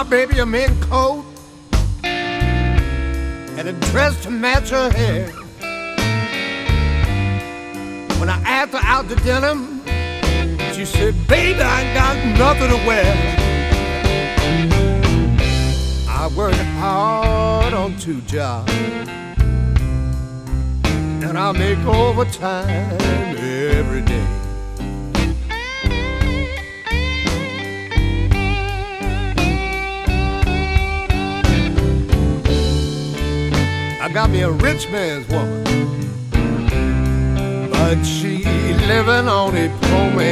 baby a mink coat and a dress to match her hair. When I asked her out to dinner, she said, baby, I ain't got nothing to wear. I work hard on 2 jobs, and I make overtime every day. I got me a rich man's woman, but she living on a poor man's